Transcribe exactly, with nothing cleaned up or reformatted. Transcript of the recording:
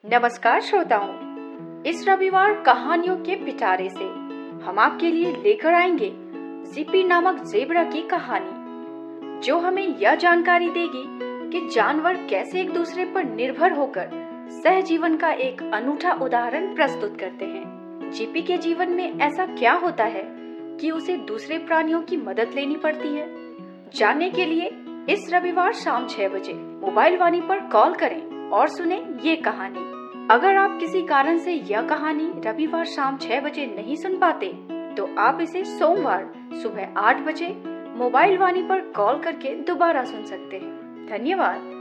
नमस्कार श्रोताओं, इस रविवार कहानियों के पिटारे से हम आपके लिए लेकर आएंगे जिप्पी नामक ज़ेब्रा की कहानी, जो हमें यह जानकारी देगी कि जानवर कैसे एक दूसरे पर निर्भर होकर सहजीवन का एक अनूठा उदाहरण प्रस्तुत करते हैं। जिप्पी के जीवन में ऐसा क्या होता है कि उसे दूसरे प्राणियों की मदद लेनी पड़ती है? जानने के लिए इस रविवार शाम छह बजे मोबाइल वाणी पर कॉल करें और सुने ये कहानी। अगर आप किसी कारण से यह कहानी रविवार शाम छह बजे नहीं सुन पाते, तो आप इसे सोमवार सुबह आठ बजे मोबाइल वाणी पर कॉल करके दोबारा सुन सकते हैं। धन्यवाद।